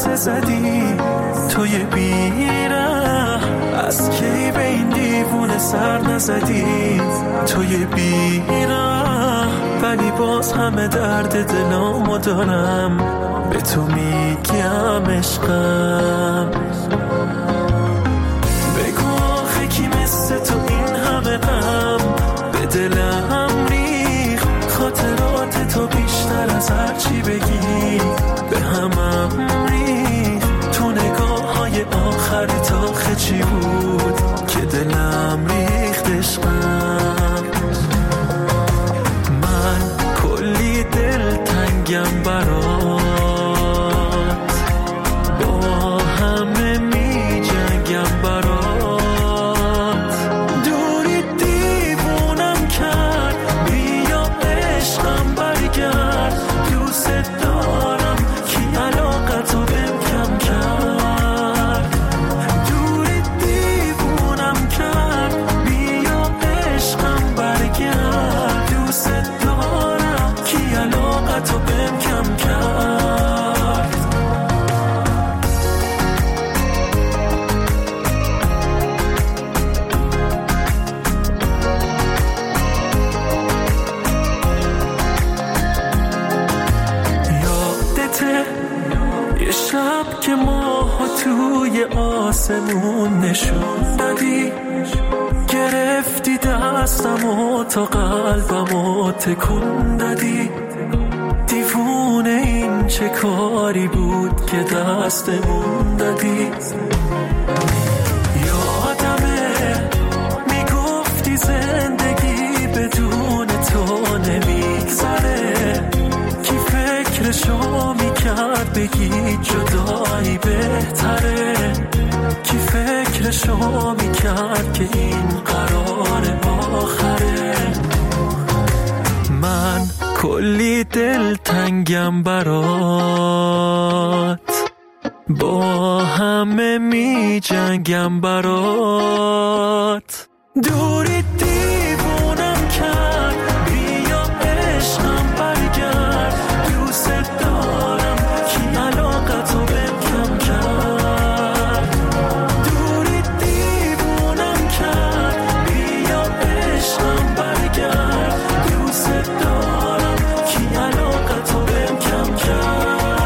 لحظه زدی توی بیره، از کی به این دیوونه سر نزدی توی بیره، ولی باز همه درد دلامو دارم به تو میگم عشقم. بگو آخه کی مثل تو این همه غم به دلم ریخ، خاطرات تو بیشتر از هر چی بگی به همم ریخ، تو نگاه های آخر تا چی بود که دلم ریخت عشقم. من کلی دل تنگم برات، با همه می جنگم برات، دوری دیوونم کرد، بیا عشقم برگرد، دوست دارم کی علاقتو بهم کم کرد، دوری دیوونم کرد، بیا عشقم برگرد، دوست دارم کی علاقتو بهم کم کرد. یادته یه شب که ماه توی آسمون نشون دادی، گرفتی دستم و تا قلبم و تکون دادی، دیوونه این چه کاری بود که دستمون دادی. یادمه میگفتی زندگی بدون تو نمیگذره، کی فکرشو میکرد بگی جدایی بهتره، کی فکرشو میکرد که این قرار آخره. من کلی دل تنگم برات، با همه می جنگم برات، دوری دیوونم کرد، بیا عشقم برگرد، دوست دارم کی علاقتو بهم کم کرد، دوری دیوونم کرد، بیا عشقم برگرد، دوست دارم کی علاقتو بهم کم کرد.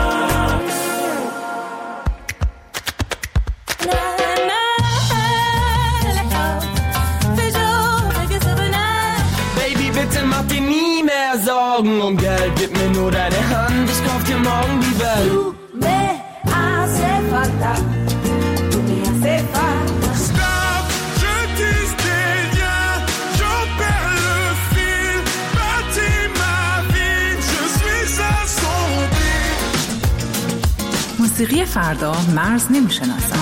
Sorgen um Geld, gib mir nur deine Hand, ich kauf dir morgen die Welt. Tu me hace falta, tu me hace falta. Stop, je dis rien, j'en perds le fil, bâtis ma vie, je suis assombri. موسیقی فردا مرز نمیشناسم.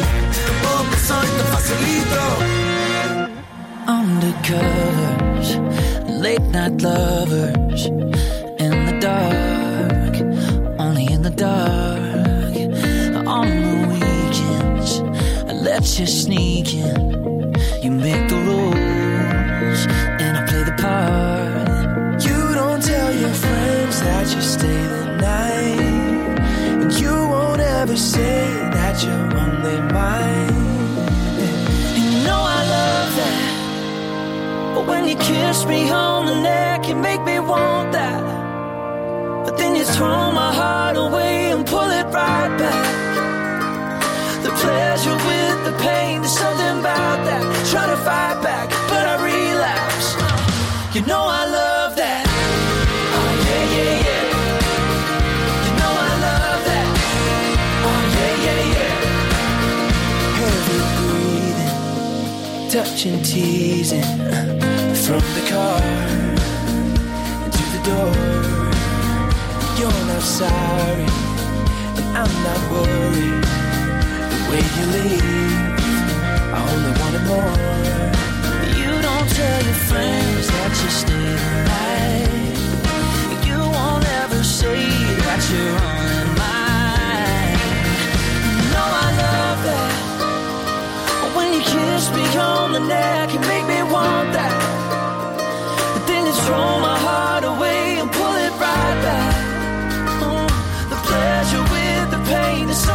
Undercovers, late night lovers, in the dark, only in the dark. On the weekends, I let you sneak in. You make the rules, and I play the part. You don't tell your friends that you stay the night, and you won't ever say that you're on their mind. And you know I love that. But when you kiss me on the neck, you make me want that. But then you throw my heart away and pull it right back. The pleasure with the pain, there's something about that. Try to fight back, but I relapse. You know I love that. Oh yeah, yeah, yeah. You know I love that. Oh yeah, yeah, yeah. Heavy breathing, touching, teasing. From the car to the door, you're not sorry, and I'm not worried. The way you leave, I only wanted more. You don't tell your friends that you stay the night. You won't ever say that you're on their mind. You know I love that. When you kiss me on the neck, you make me want that. Throw my heart away and pull it right back. The pleasure with the pain is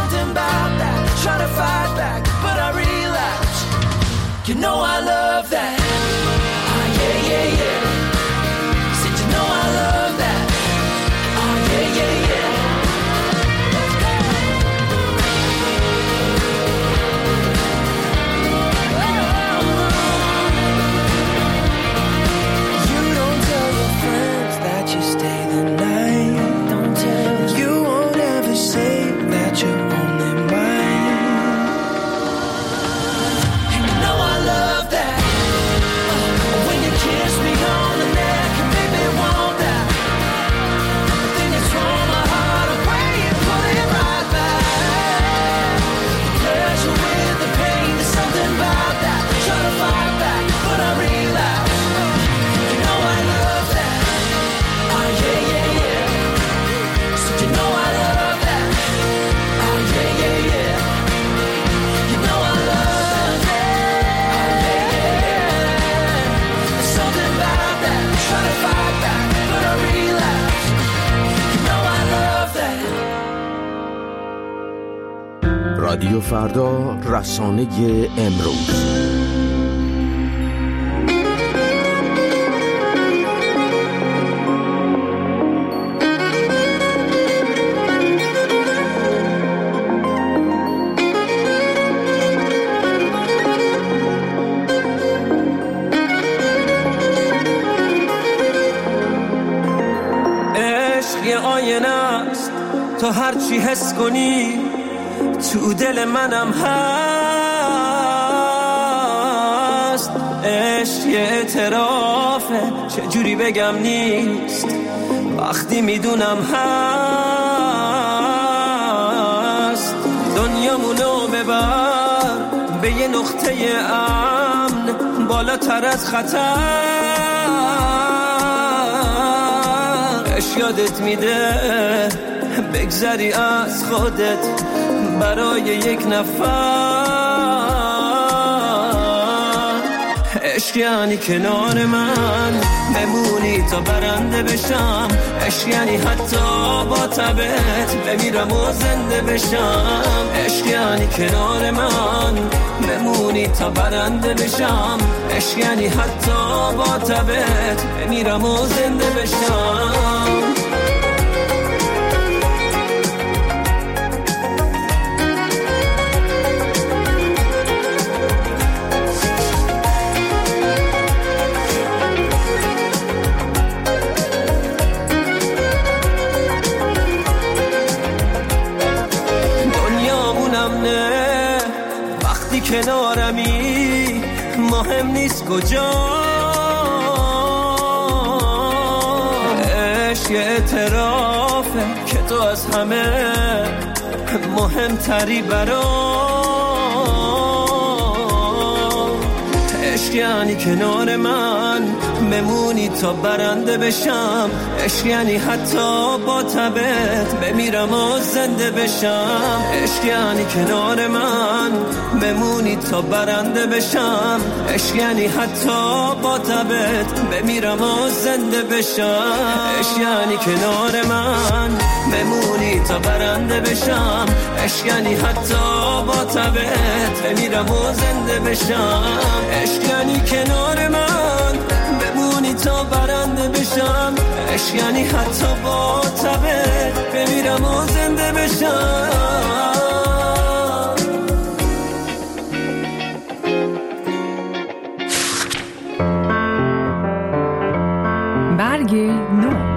love that. Oh yeah, yeah, yeah. Said you know I love that. Oh yeah, yeah, yeah. Let's go. You don't tell your friends that you stay the night. Don't tell. You won't ever say that you're only mine. And you know I love that. When you kiss me on the neck and make me want that. Then you throw my heart away and put it right back. Pleasure with the pain, there's something about that. Try to fight back, but I relapse. You know I love that. Oh yeah, yeah, yeah. So you know I love that. Oh yeah, yeah, yeah. You know I love that. Oh yeah, yeah, yeah. There's something about that. Try to fight back, but I relapse. You know I love that. رادیو فردا، رسانه امروز. عشق یه آینه است، تو هر چی حس کنی تو دل منم هست. عشق یه اعترافه، چجوری بگم نیست وقتی میدونم هست. دنیامونو ببر به یه نقطه امن، بالاتر از خطر. عشق یادت میده بگذری از خودت برای یک نفر. عشق یعنی کنار من بمونی تا برنده بشم. عشق یعنی حتی با تبت بمیرم و زنده بشم. عشق یعنی کنار من بمونی تا برنده بشم. عشق یعنی حتی با تبت بمیرم و زنده بشم. کنارمی مهم نیست کجا. عشق یه اعترافه که تو از همه مهمتری برام. عشق یعنی کنار من بمونی تا برنده بشم. عشق یعنی حتی با تبت بمیرم و زنده بشم. عشق یعنی کنار من بمونی تا برنده بشم. عشق یعنی حتی با تبت بمیرم و زنده بشم. عشق یعنی کنار من بمونی تا برنده بشم. عشق یعنی حتی با تبت بمیرم و زنده بشم. عشق یعنی کنار من بمونی تا برنده بشم. عشق یعنی حتی با تبت بمیرم و زنده بشم. برگ نو.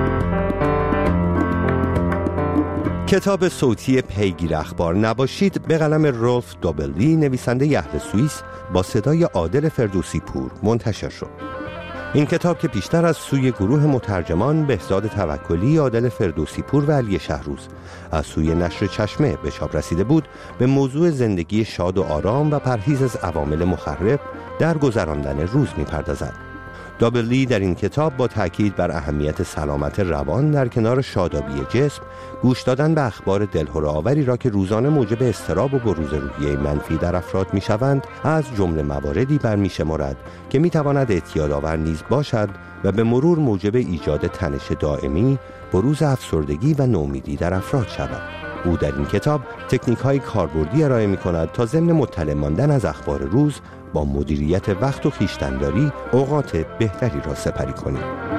کتاب صوتی پیگیر اخبار نباشید به قلم رولف دابلی، نویسنده اهل سوئیس، با صدای عادل فردوسی پور منتشر شد. این کتاب که پیشتر از سوی گروه مترجمان بهزاد توکلی، عادل فردوسی پور و علی شهروز از سوی نشر چشمه به چاپ رسیده بود، به موضوع زندگی شاد و آرام و پرهیز از عوامل مخرب در گذراندن روز می‌پردازد. دابلی در این کتاب با تاکید بر اهمیت سلامت روان در کنار شادابی جسم، گوش دادن به اخبار دلهره‌آوری را که روزانه موجب اضطراب و بروز روحیه منفی در افراد می‌شوند، از جمله مواردی برمی‌شمارد که می‌تواند اعتیادآور نیز باشد و به مرور موجب ایجاد تنش دائمی، بروز افسردگی و نومیدی در افراد شود. او در این کتاب تکنیک‌های کاربردی ارائه می‌کند تا ضمن مطلع ماندن از اخبار روز، با مدیریت وقت و خویشتن‌داری اوقات بهتری را سپری کنیم.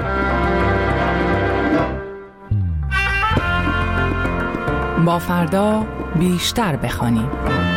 با فردا بیشتر بخوانیم.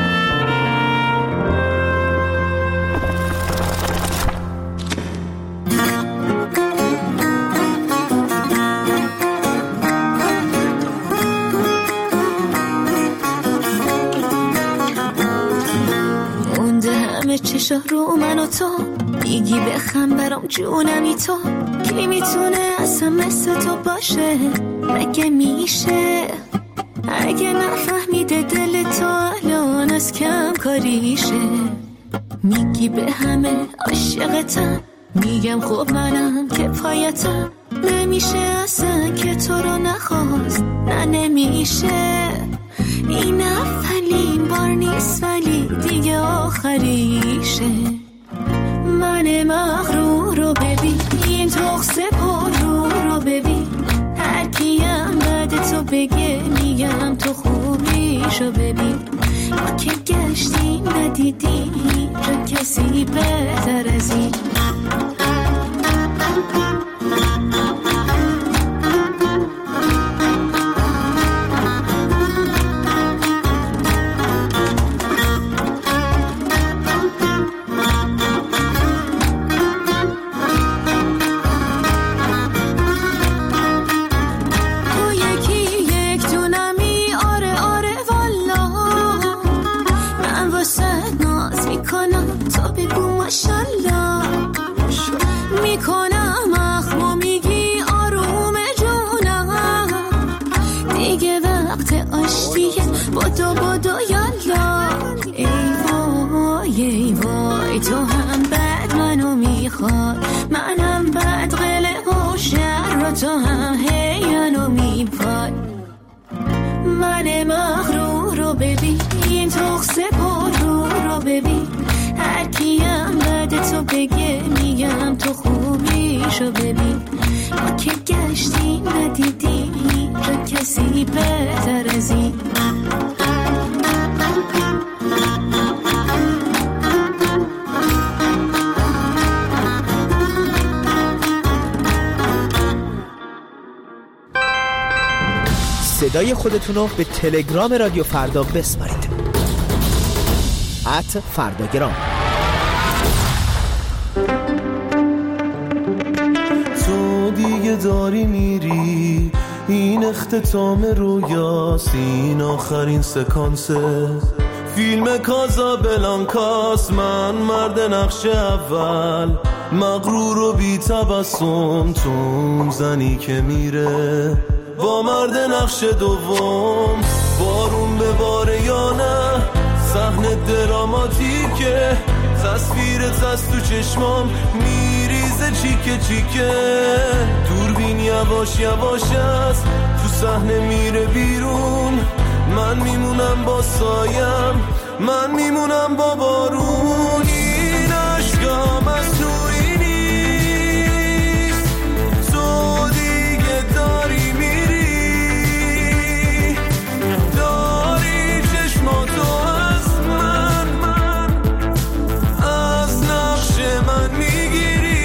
چشا رو من و تو میگی بخم برام جونمی تو کی میتونه اصلا مثل تو باشه مگه میشه اگه نفهمیده دل تو الان از کم کاریشه میگی به همه عاشقتم میگم خب منم که پایتم نمیشه اصلا که تو رو نخواست نه نمیشه این اولین بار نیست ولی دیگه آخریشه من مغرور رو ببین این تخصه پر رو ببین هر کیم بعد تو بگه میگم تو خوبیشو ببین ما که گشتیم ندیدیم جو کسی بهتر از این تو هم بعد منو میخواد منم بعد قله و شر رو تو هم هیانو میپاد من مغرور رو ببین این تخصه پر رو ببین هر کیم بعد تو بگه میگم تو خوبیشو ببین ما که گشتیم ندیدیم جو کسی بهتر از این صدای خودتونو به تلگرام رادیو فردا بسپارید @فرداگرام. تو دیگه داری میری این اختتام رویاست این آخرین سکانسه فیلم کازابلانکاست من مرد نقش اول مغرور و بی تبسم تو زنی که میره با مرد نقش دوم بارون بباره یا نه صحنه دراماتیکه تصویرت از تو چشمام میریزه چیکه چیکه دوربین یواش یواش است تو صحنه میره بیرون من میمونم با سایم من میمونم با بارون این عشقم از توی نیست تو دیگه داری میری داری چشماتو از من از نقش من میگیری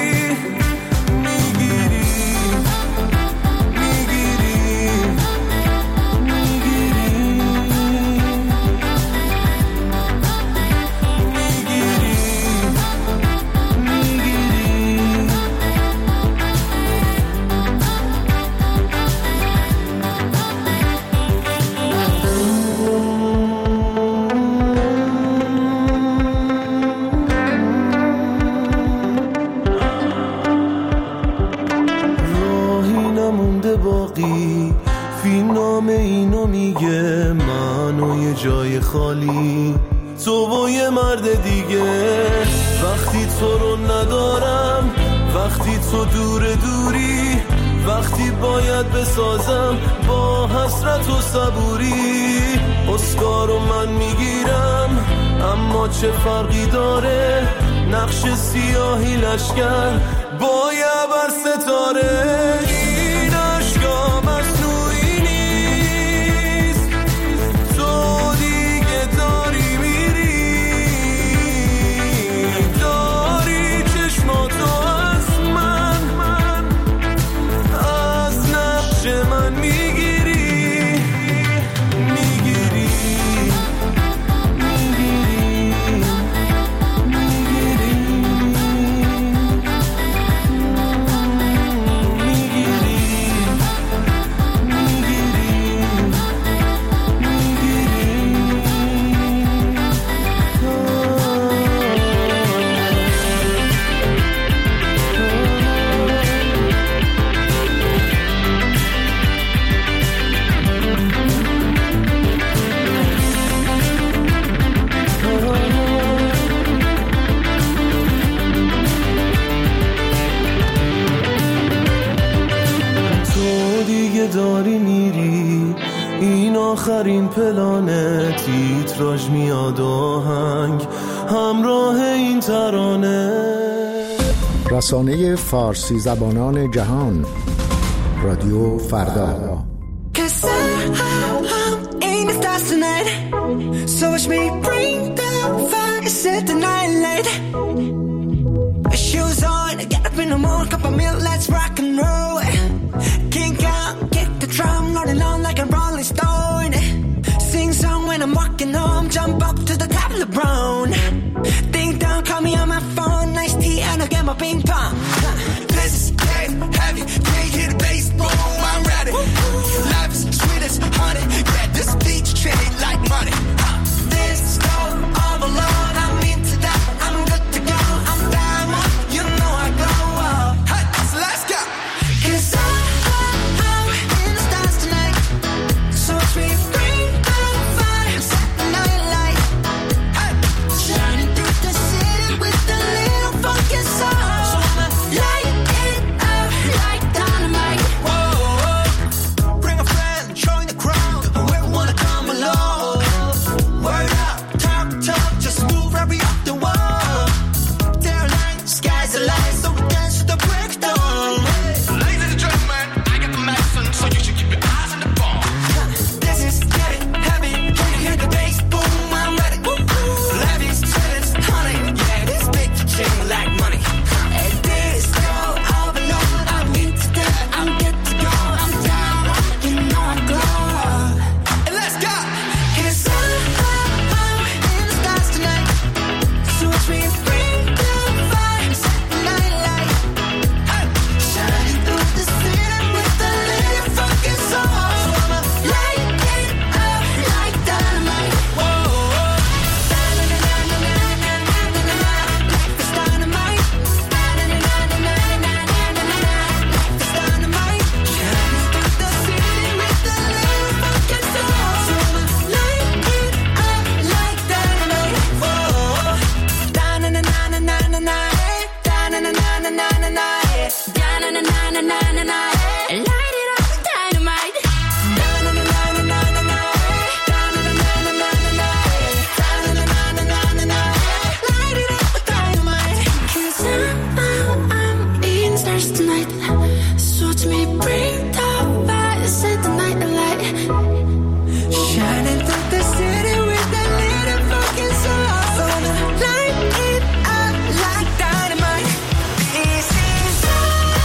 جای خالی تو و یه مرد دیگه وقتی تو رو ندارم وقتی تو دوری وقتی باید بسازم با حسرت و صبوری اسکارو من میگیرم اما چه فرقی داره نقش سیاهی لشکر با یه بر ستاره این عشقام از نوعی نیست تو دیگه داری میری داری میری، این آخرین پلانه، تیتراژ میاد آهنگ همراه این ترانه. رسانه فارسی زبانان جهان، رادیو فردا. So watch me bring the fire, set the night light. Shoes on, get up in the morning, cup of milk, let's rock and roll. Kink out, kick the drum, rolling on like a rolling stone. Sing song when I'm walking home, jump up to the top of the brown. Ding dong, call me on my phone, nice tea and I'll get my ping pong. This is game heavy, can't hear the bass, boom, I'm ready. Life is sweet as honey, yeah, this beach treat like money. This is all alone, I'm into that, I'm good to go, I'm down, you know I go. Hey, so let's go. 'Cause I'm in the stars tonight, so watch me bring the fire, set the night light. Hey, shining through the city with a little funky soul. So I'ma light it up like dynamite. Whoa, bring a friend, join the crowd, whoever wanna come along. Word up, talk, just move right up the wall. There night, sky's the light, so we dance to the break of dawn. Ladies and gentlemen, I got the medicine, so you should keep your eyes on the ball. This is getting heavy, can you hear the bass? Boom, I'm ready. Life is chillin', honey, yeah, this big chick like money. And this girl all alone, I'm into that, I'm good to go, I'm down, you know I glow. And let's go. 'Cause I'm in the stars tonight, so watch me bring the fire, set the night light. Hey, shining through the city with a little funky soul. So I'ma light it up like dynamite. Whoa, life is dynamite. Life is dynamite. Shining through the city with a little funky soul. So I'ma light it up like dynamite. Whoa, da-na-na-na-na-na-na, da-na-na-na-na-na-na, da-na-na-na-na-na-na, light it up like dynamite. Da-na-na-na-na-na-na, da-na-na-na-na-na-na, da-na-na-na-na-na-na, light it up like dynamite. 'Cause I'm in the stars tonight, so watch me bring the fire, set the night alight. Shining through the city with a little fucking soul. So I'ma light it up like dynamite. This is so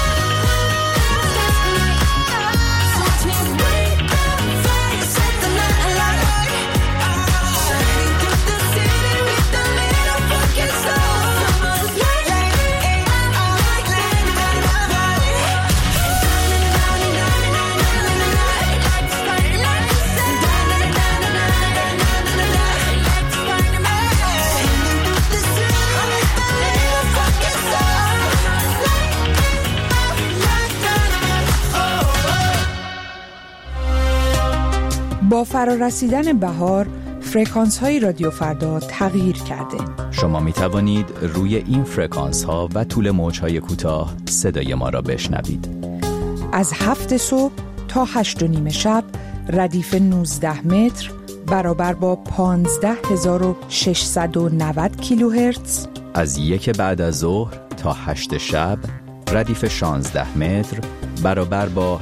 watch me bring the fire, set the night alight. Shining through the city with a little fucking soul. So I'ma light it up like dynamite. با فرارسیدن بهار، فرکانس های رادیو فردا تغییر کرده. شما می توانید روی این فرکانس ها و طول موج های کوتاه صدای ما را بشنوید. از 7 صبح تا 8:30 شب ردیف 19 متر برابر با 15690 کیلوهرتز. از 1 بعد از ظهر تا 8 شب ردیف 16 متر برابر با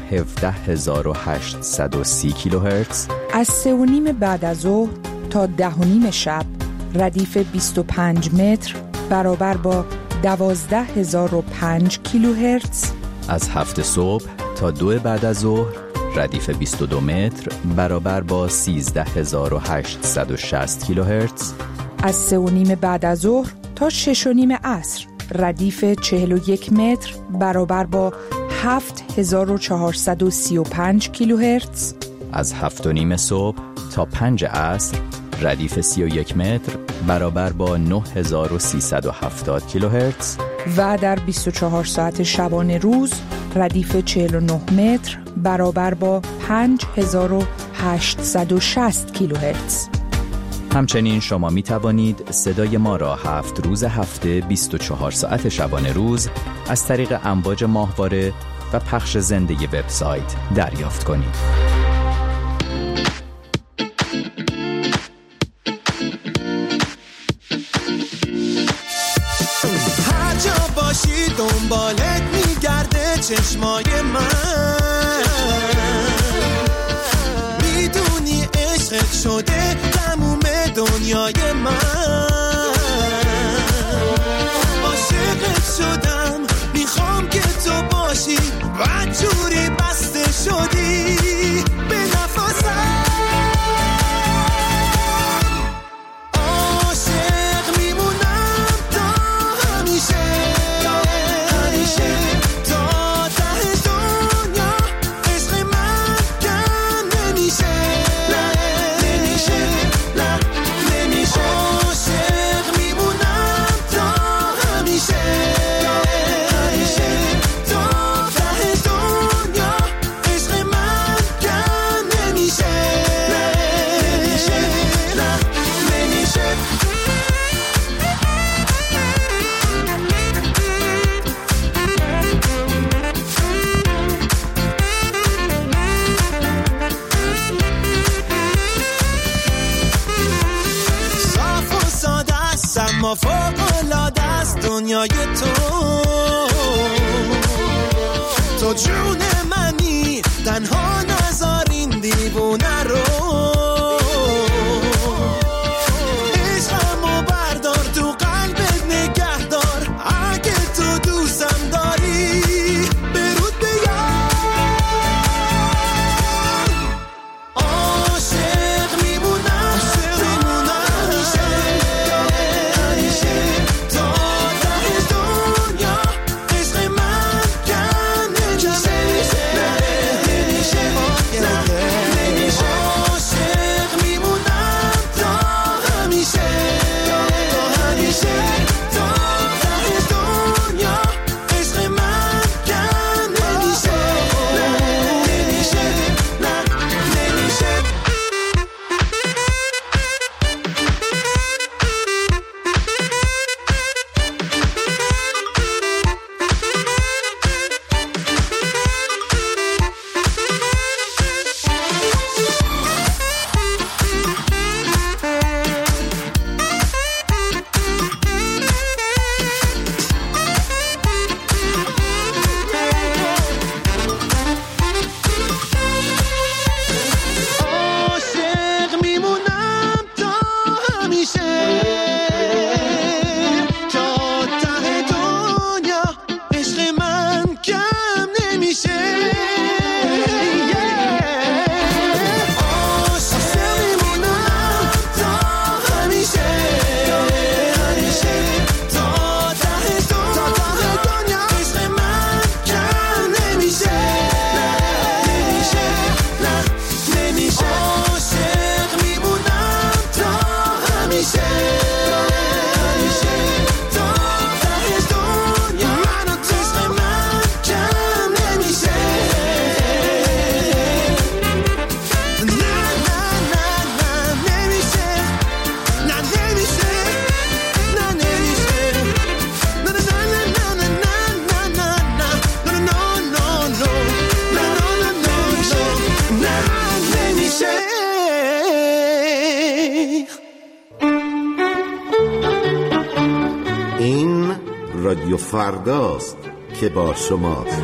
17830 کیلوهرتز. از 3:30 بعد از ظهر تا 10:30 شب ردیف 25 متر برابر با 12005 کیلوهرتز. از 7 صبح تا 2 بعد از ظهر ردیف 22 متر برابر با 13860 کیلوهرتز. از 3:30 بعد از ظهر تا 6:30 عصر ردیف 41 متر برابر با 7435 کیلوهرتز. از 7:30 صبح تا 5 عصر ردیف 31 متر برابر با 9370 کیلوهرتز. و در 24 ساعت شبانه روز ردیف 49 متر برابر با 5860 کیلوهرتز. همچنین شما می توانید صدای ما را 7 روز هفته 24 ساعت شبانه روز از طریق امواج ماهواره و پخش زنده وبسایت دریافت کنید. هر جا باشی دنبالت میگرده چشمای من، میدونی عشقت شده تموم دنیای من، عاشقت شدم میخوام که تو باشی و جوری بسته شدی به نفسم، عاشق میمونم تا همیشه، همیشه تا ته دنیا، عشق من کم نمیشه، نمیشه، نمیشه، عاشق میمونم تا همیشه، همیشه تا ته دنیا، عشق من کم نمیشه، نمیشه، نمیشه. صاف و ساده است اما فوق‌العاده است دنیای تو جون منی، تنها نذار این دیوونه رو، عشقمو بردار تو قلبت نگه دار، اگه تو دوستم داری برود بیار، عاشق میمونم همیشه، همیشه تا ته دنیا، عشق من کم نمیشه، نمیشه، نمیشه، عاشق میمونم تا همیشه، همیشه تا ته دنیا، عشق من کم نمیشه، نمیشه، نمیشه. عاشق میمونم تا همیشه، تا ته دنیا، عشق من کم نمیشه، عاشق میمونم تا همیشه، همیشه تا ته دنیا، عشق من کم نمیشه، نمیشه، نمیشه، عاشق میمونم تا همیشه، همیشه تا ته دنیا، من و تو، عشق من کم نمیشه، نه نه نه نه نمیشه، نه نمیشه، نه نمیشه، نه نه نه نه نه نه نه نه نه نمیشه. این رادیو فرداست که با شماست.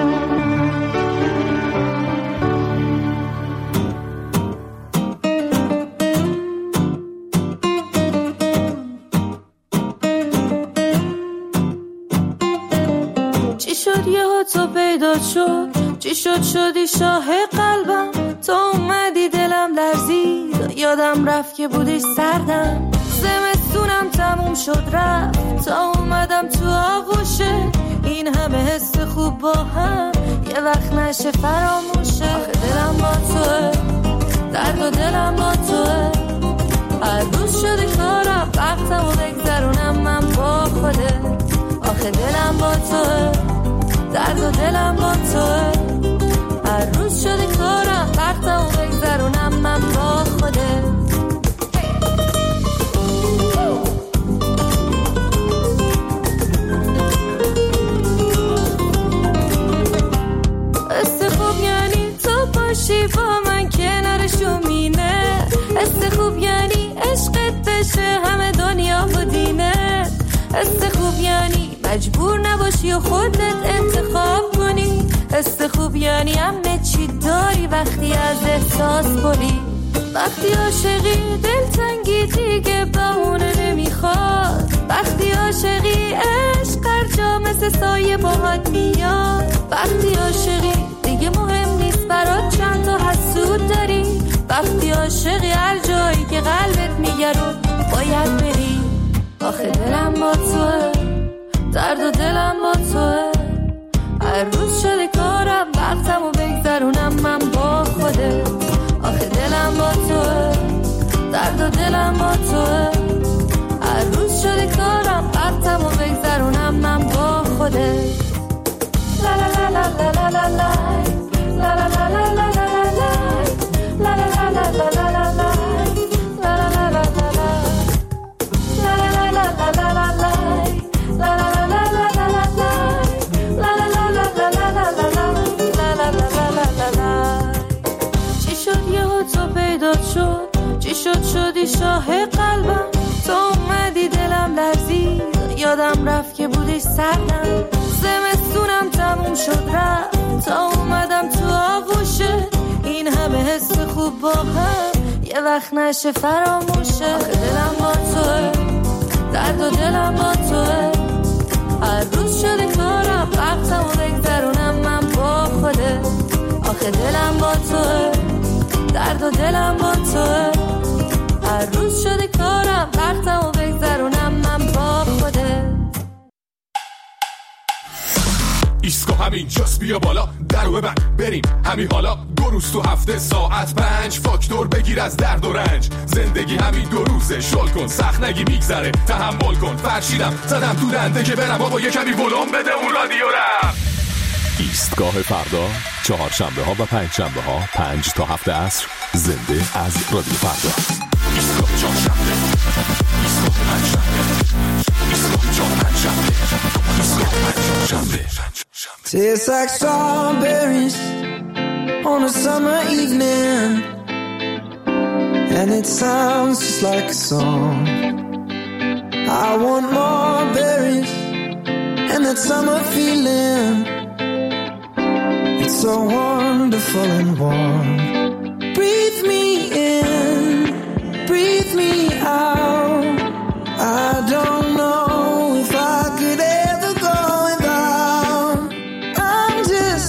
چی شد یهو تو پیدا شد، چی شد شدی شاه قلبم، تو اومدی دلم لرزید، یادم رفت که بودی سردم، زمستونم تموم شد رفت تا اومدم تو آغوشه، این همه حس خوب با هم یه وقت نشه فراموشه، آخه دلم با توه، درد و دلم با توه، هر روز شده کارم وقتم و بگذرونم من با خوده، آخه دلم با توه، درد و دلم با توه، هر روز شده کارم وقتم و بگذرونم من با خوده. مجبور نباشی و خودت انتخاب کنی. حس خوب یعنی همه چی داری وقتی از احساس بری. وقتی عاشقی دلتنگی دیگه بهونه نمیخواد. وقتی عاشقی عشق هر جا مثل سایه باهات میاد. وقتی عاشقی دیگه مهم نیست برات چند تا حسود داری. وقتی عاشقی هر جایی که قلبت میگه رو باید بری. آخه دلم با توه، درد و دلم با توه. هر روز شده کارم وقتمو بگذرونم من با خودت. آخه دلم با توه، درد و دلم با توه. هر روز شده کارم وقتمو بگذرونم من با خودت. لا لا لا لا لا لا لا لا لا لا لا لا لا لا لا لا لا. چی شد شدی شاه قلبم. تو اومدی دلم لرزید، یادم رفت که بودی سردم. زمستونم تموم شد رفت تا اومدم تو آغوشه. این همه حس خوب با هم یه وقت نشه فراموشه. آخه دلم با توه، درد و دلم با توه. هر روز شده کارم وقتمو بگذرونم من با خودت. آخه دلم با توه، درد و دلم با توه. هر روز شده کارم وقتمو بگذرونم من با خودت. ایسکو همین جاست بیا بالا درو ببند بریم همین حالا. 2 روز تو هفته ساعت 5 فاکتور بگیر از درد و رنج. زندگی همین 2 روزه شل کن سخت نگی میگذره تحمل کن. فرشیدم زدم تو دنده که برم بابا یه کمی ولوم بده اون رادیو رم. ایستگاه فردا چهارشنبه ها و پنجشنبه ها 5 تا 7 عصر زنده از رادیو فردا. ایستگاه چهارشنبه، ایستگاه پنجشنبه، ایستگاه چهارشنبه، ایستگاه پنجشنبه. Tastes like strawberries on a summer evening, and it sounds just like a song. I want more berries and that summer feeling. It's so wonderful and warm. Breathe me in, breathe me out. I don't know if I could ever go without. I'm just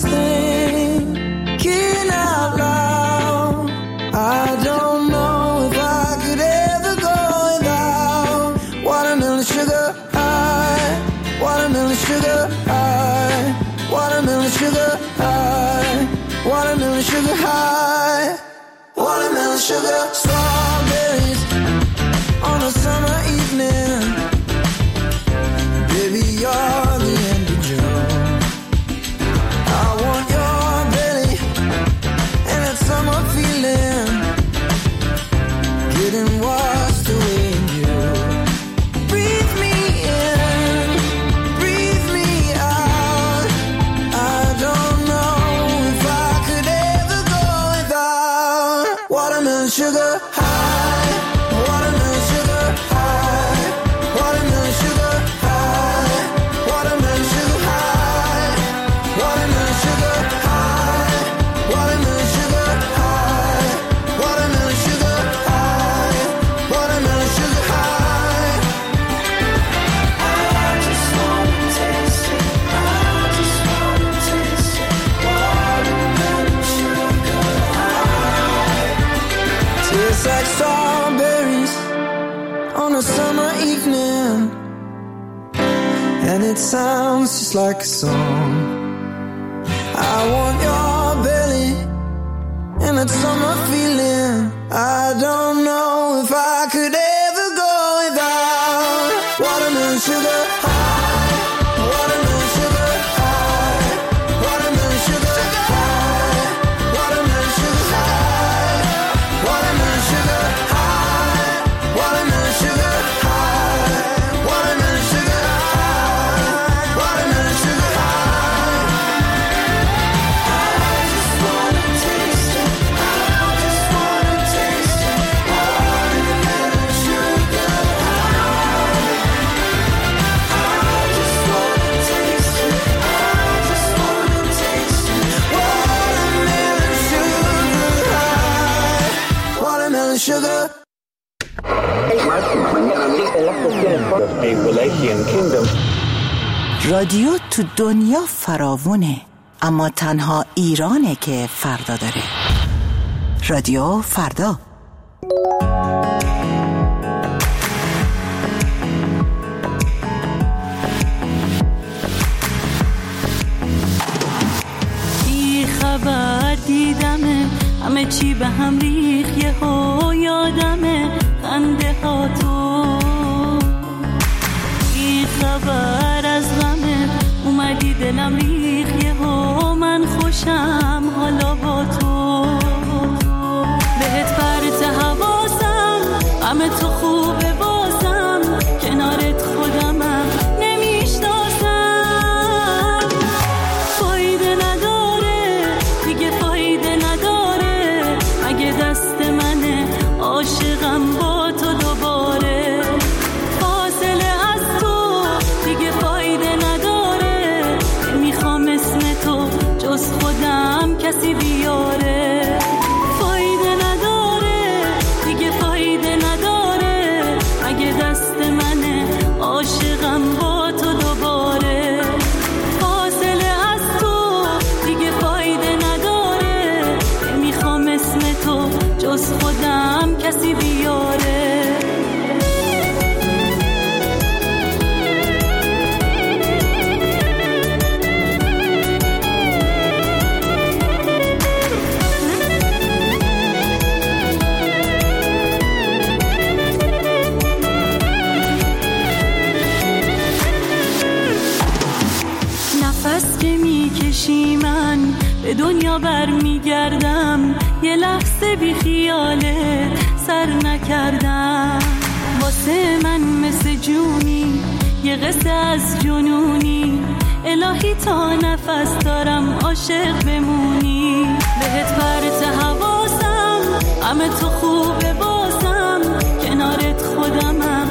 thinking out loud. I don't know if I could ever go without. Watermelon sugar high, watermelon sugar high, watermelon sugar high, watermelon sugar high, watermelon sugar. Strawberries on a summer evening. Baby, you're the end of June. I want your belly and that summer feeling, getting washed away in you. Breathe me in, breathe me out. I don't know if I could ever go without. Watermelon sugar high, watermelon sugar high, watermelon sugar high, watermelon sugar high, watermelon sugar high, watermelon sugar high, watermelon sugar high, watermelon sugar high. I just wanna taste it, I just wanna taste it, watermelon sugar high. Tastes like strawberries on a summer evening, and it sounds just like a song. I want your belly and that summer feeling. I don't know if I could ever go without. Watermelon sugar high, watermelon sugar high, watermelon sugar high, watermelon sugar high, watermelon sugar high, watermelon sugar high, watermelon sugar high, watermelon sugar high. I just wanna taste it, I just wanna taste it. رادیو تو دنیا فراوونه، اما تنها ایرانه که فردا داره. رادیو فردا. بی خبر دیدمه، همه چی به هم ریخ، یهو یادمه خنده ها تو. بی خبر از غمه اومدی دلم ریخ، یهو من خوشم حالا با تو. بهت پرت حواسم، همه تو خوبه بازم، کنارت خودمم نمیشناسم. فایده نداره دیگه، فایده نداره، اگه دست منه عاشقم با تو دوباره. فاصله از تو دیگه فایده نداره، نمیخوام اسم تو جز خودم کسی بیاره. فایده نداره دیگه، فایده نداره، اگه دست منه عاشقم با تو دوباره. فاصله از تو دیگه فایده نداره، نمیخوام اسم تو جز خودم کسی بیاره. نفس که میکشی من به دنیا برمیگردم، یه لحظه بی خیالت سر نکردم. واسه من مثل جونی، یه قصه از جنونی، الهی تا نفس دارم عاشق بمونی. بهت پرت حواسم، همه تو خوبه بازم، کنارت خودمم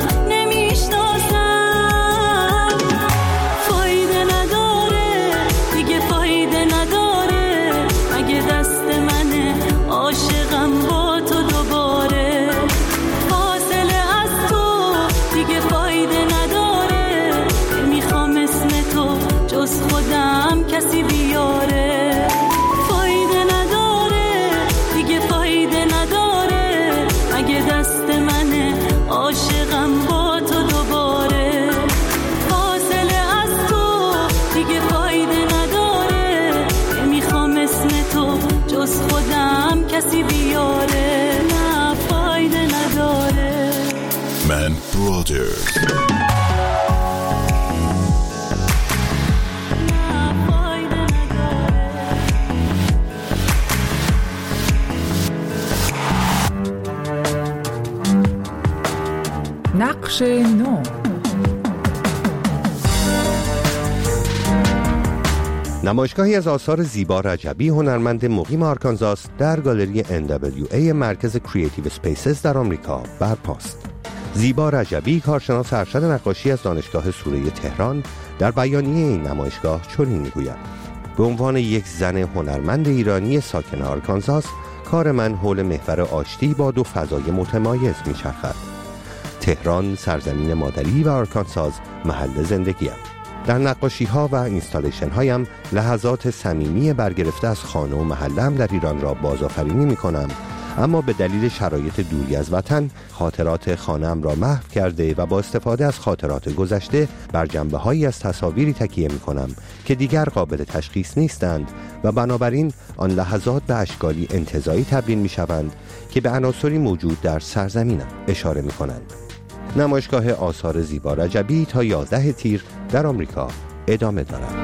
نمیشناسم. فایده نداره دیگه، فایده نداره، اگه دست منه عاشقم با تو دوباره. فاصله از تو دیگه فایده نداره، نمیخوام اسم تو جز خودم کسی بیاره. فایده نداره دیگه، فایده نداره، اگه دست منه عاشقم با تو دوباره. فاصله از تو دیگه فایده نداره، نمیخوام اسم تو جز خودم کسی بیاره. نه فایده نداره. من برادرز. نقش نو. نمایشگاهی از آثار زیبا رجبی، هنرمند مقیم آرکانزاس، در گالری NWA مرکز کریتیو اسپیسز در آمریکا برپاست. زیبا رجبی، کارشناس ارشد نقاشی از دانشگاه سوره تهران، در بیانیه این نمایشگاه چنین میگوید: به عنوان یک زن هنرمند ایرانی ساکن آرکانزاس، کار من حول محور آشتی با دو فضای متمایز میچرخد. تهران سرزمین مادری و آرکانساس محل زندگیم. در نقاشی ها و اینستالیشن هایم لحظات صمیمی برگرفته از خانه و محله‌ام در ایران را بازآفرینی می کنم، اما به دلیل شرایط دوری از وطن خاطرات خانه‌ام را محو کرده و با استفاده از خاطرات گذشته بر جنبه‌هایی از تصاویری تکیه می کنم که دیگر قابل تشخیص نیستند و بنابراین آن لحظات به اشکالی انتزاعی تبدیل می شوند که به عناصری موجود در سرزمینم اشاره می کنند. نمایشگاه آثار زیبا رجبی تا 11 تیر در آمریکا ادامه دارد.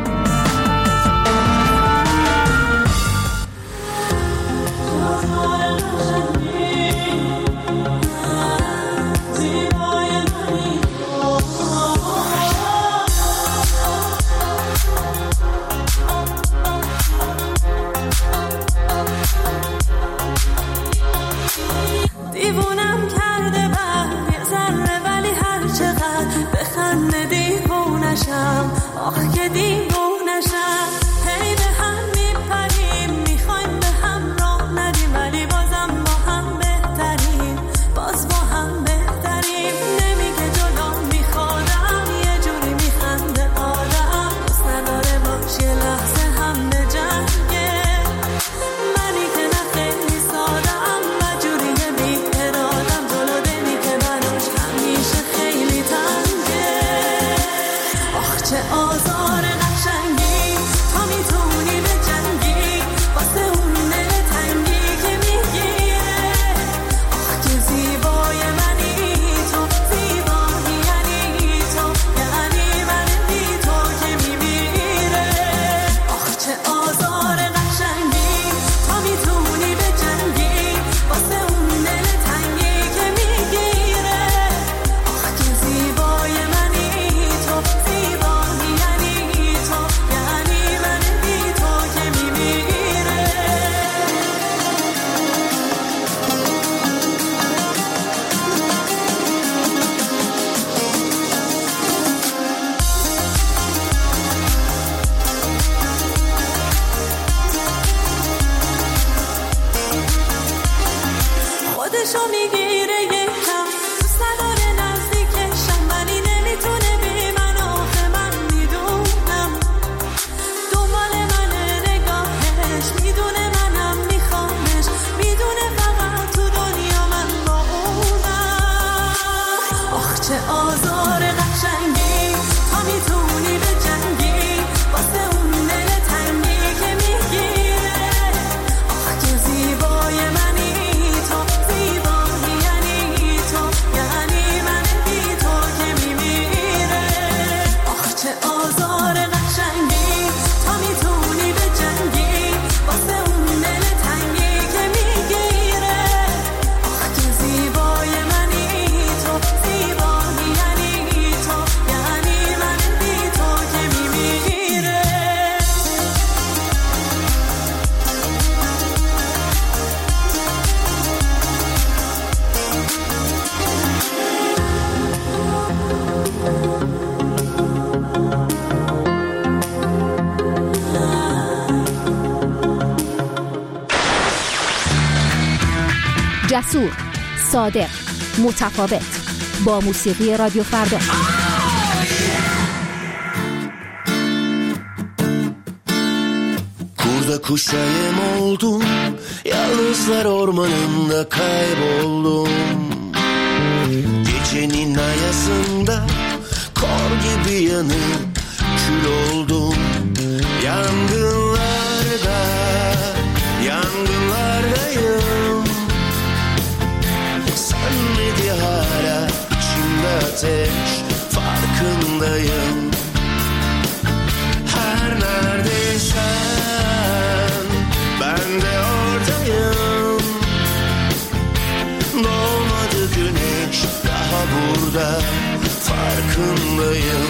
دیوونم کرده بعد یه ذره، ولی هر چقدر بخنده دیوونشم. آخ که دیوونشم. هی به هم میپریم، میخوایم به هم راه ندیم، ولی بازم با هم بهتریم، باز با هم بهتریم. نمیگه جلو میخورم، یه جوری میخنده آدم. جسور، صادق، متفاوت، با موسیقی رادیو فردا. Kurda kuşa yem oldum, yalnızlar ormanında kayboldum. Gecenin ayazında kor gibi yanıp kül oldum. Yangınlardayım. Sönmedi hala içimde ateş, farkındayım. Her neredeysen ben de oradayım. Doğmadı güneş daha burada, farkındayım.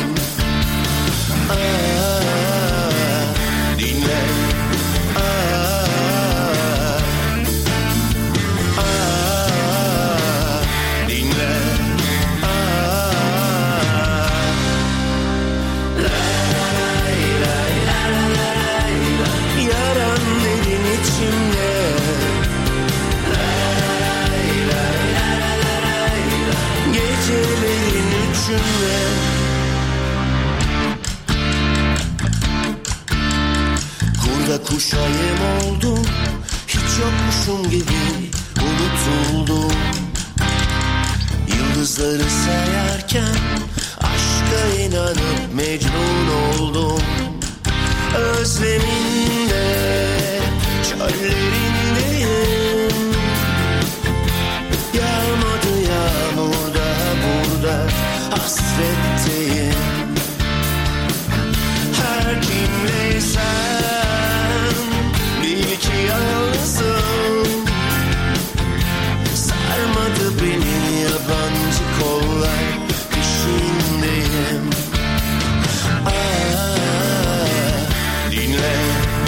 Dinle. Dinle. Yaran derin içimde. Gecelerin üçünde. Kurda kuşa yem oldum, hiç yokmuşum gibi unutuldum. Yıldızları sayarken aşka inanıp mecnun oldum. Özleminde, çöllerindeyim. Yağmadı yağmur daha burada, hasretteyim. Her kimleysen bil ki yalnızım. Sarmadı beni yabancı kollar, peşindeyim. Dinle.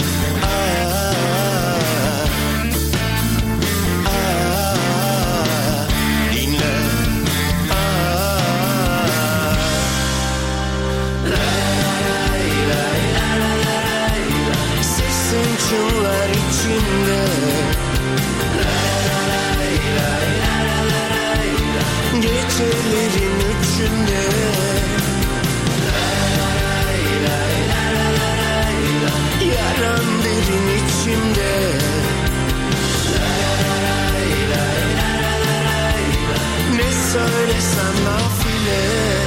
Dinle. Sesin çınlar içimde. Gecelerin üçünde. Yaran derin içimde. Ne söylesem nafile.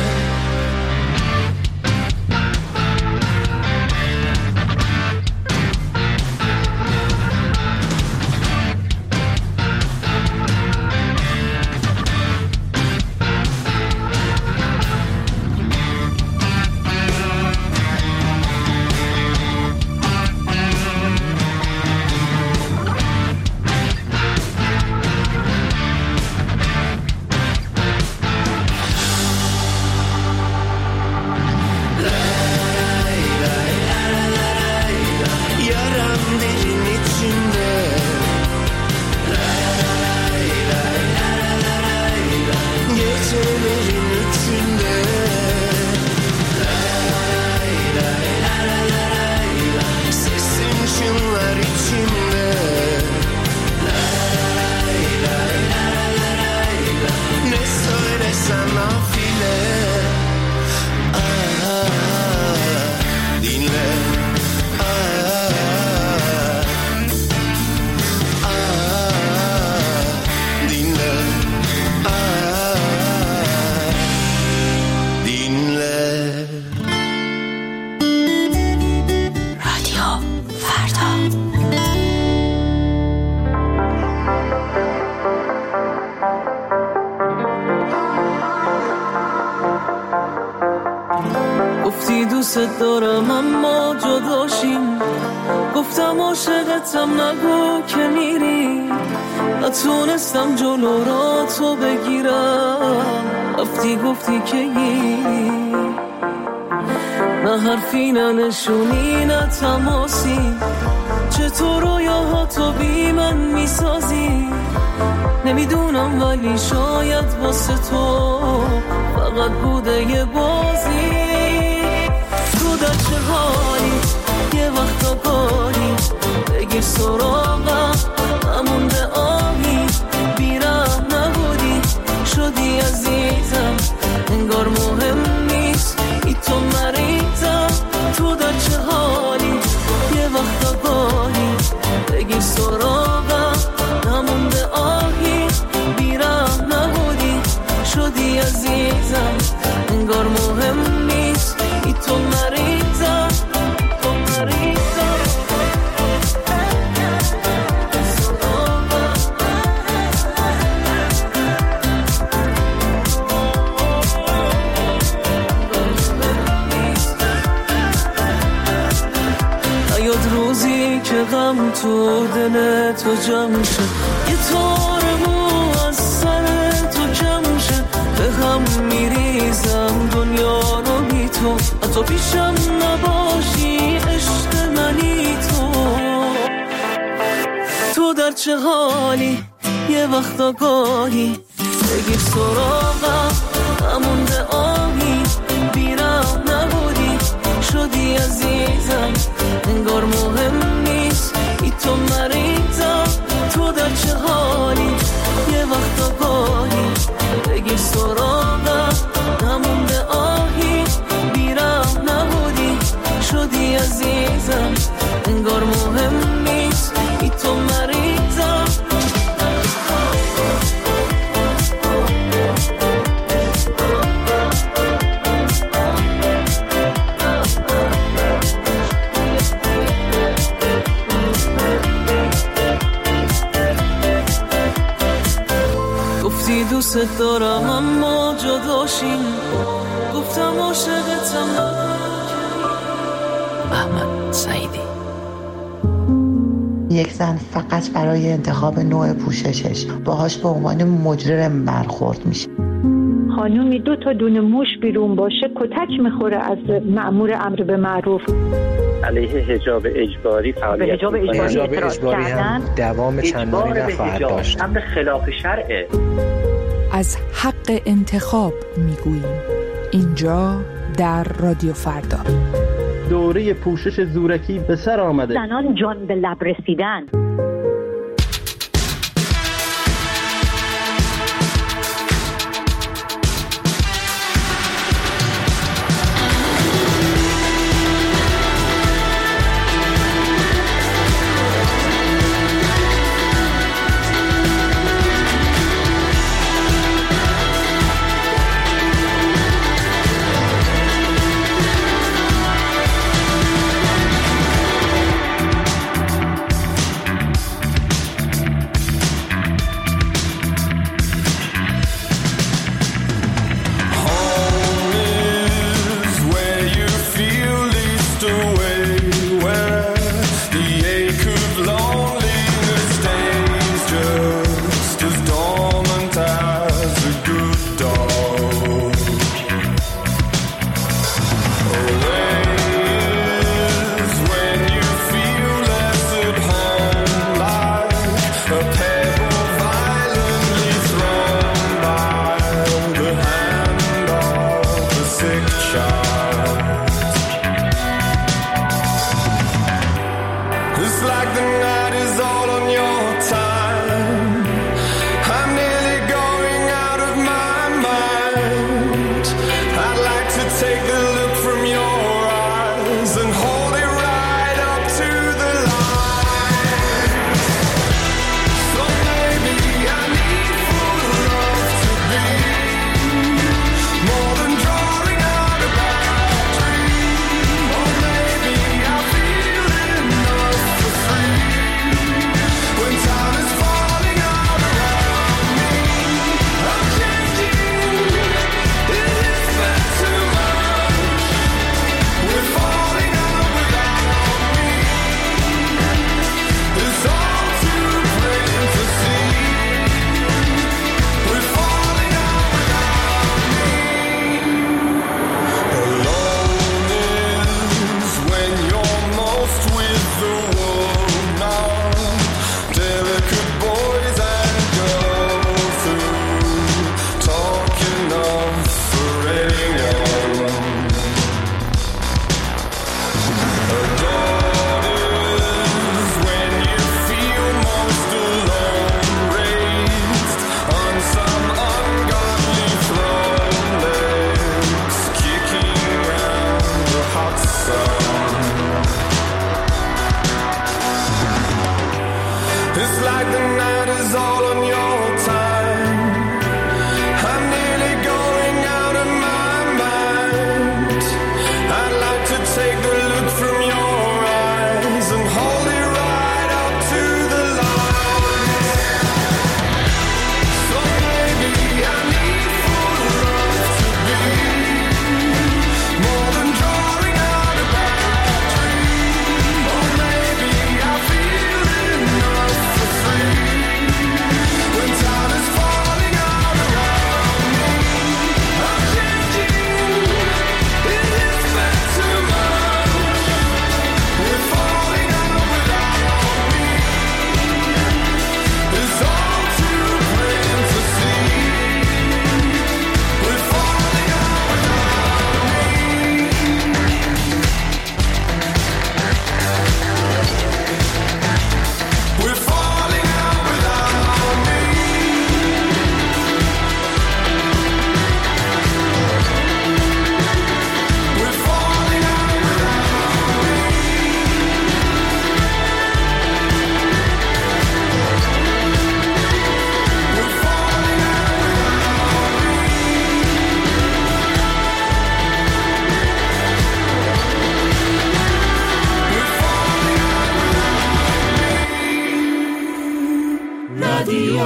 Yaran derin içimde. Gecelerin üçünde. Sesin çınlar içimde. Ne söylesem nafile. Dinle. Dinle. Dinle. رادیو فردا. گفتی دوست دارم اما جداشیم. گفتم عاشقتم نگو که میری. نتونستم جلو را تو بگیرم. رفتی گفتی که نه حرفی نه نشونی نه تماسی. چطور رویاها تو بی من میسازی. نمیدونم ولی شاید واسه تو فقط بوده یه بازی. تو در چه حالی یه وقتا گاهی بگیر سراغم. نمونده آهی بیرم که غم تو دل تو جمع شه، یه تار مو از سر تو کم شه، به هم میریزم دنیا رو بی تو، حتی پیشم نباشی عشق منی تو در چه حالی، یه وقت آگاهی بگیر سراغم، همونده آهی بیرم نبودی شدی عزیزم، انگار مهم نیست ای تو مریضم، تو در چه حالی، یه وقت آگاهی بگیر سراغم، همونده آهی بیرم نبودی شدی عزیزم، انگار مهم نیست ای تو مریضم. گفتی دوست دارم اما جداشیم، گفتم عاشقتم. احمد سعیدی. یک زن فقط برای انتخاب نوع پوششش باهاش به عنوان مجرم برخورد میشه. خانومی 2 تا دونه موش بیرون باشه کتک میخوره از مأمور امر به معروف. علیه حجاب اجباری فعالیت حجاب اجباری هم دوام چندانی نخواهد داشت. امر خلاف شرعه. از حق انتخاب میگوییم اینجا در رادیو فردا. دوره پوشش زورکی به سر آمده. زنان جان به لب رسیدن.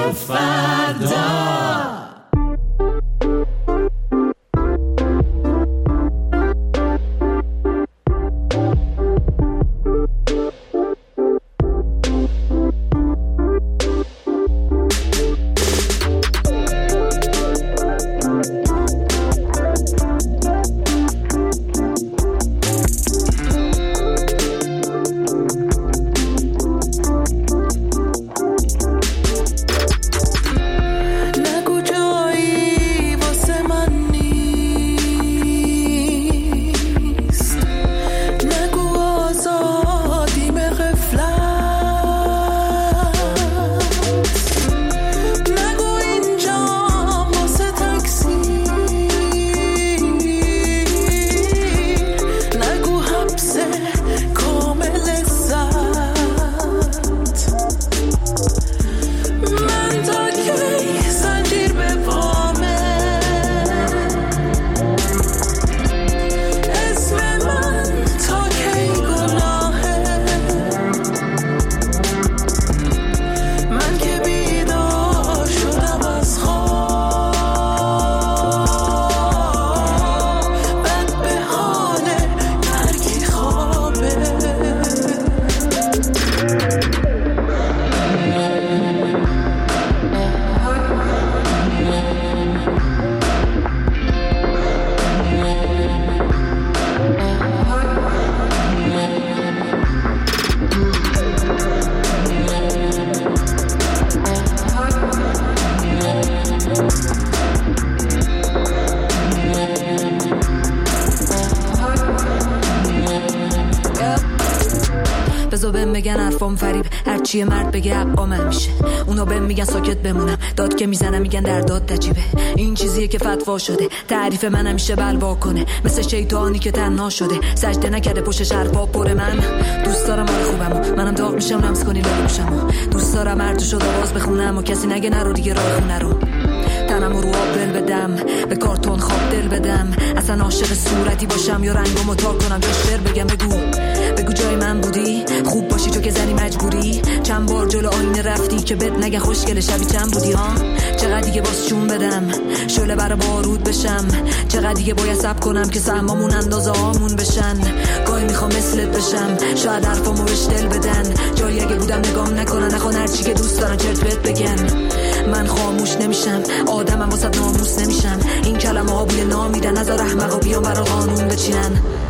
رادیو فردا. بزا بهم بگن حرفام فریب، هرچی مرد بگه حقا من میشه. اونا بهم میگن ساکت بمونم، داد که میزنم میگن در داد نجیبه. این چیزیه که فتوا شده، تعریف من همیشه بلوا کنه، مثل شیطانی که تنها شده، سجده نکرده پشتش حرفا پر. من دوست دارم حال خوبمو، منم داغ میشم لمس کنی لابوشمو. دوست دارم هر شد آواز بخونم و کسی نگه نرو دیگه راه خونه رو. تنمو رو آب دل بدم، به کارتون خواب دل بدم، اصلا عاشق صورتی باشم یا رنگمو تا کنم یا شعر بگم. بگو جای من بودی، خوب باشی تو که زنی مجبوری. چند بار جلو آینه رفتی که بد نگه خوشگل شبی چند بودی ها. چقدر دیگه باز جون بدم، شعله برا بارود بشم. چقدر دیگه باید صبر کنم که سهمامون اندازه هامون بشن. گاهی میخوام مثلت بشم، شاید حرفامو بهش دل بدن. جایی اگه بودم نگام نکنن، نخوان هرچی که دوست دارن چرت بهت بگن. من خاموش نمیشم، آدمم واسه ناموس نمیشم. این کلمه ها بوی نامیدن، نذار احمقا بیان برا قانون بچینن.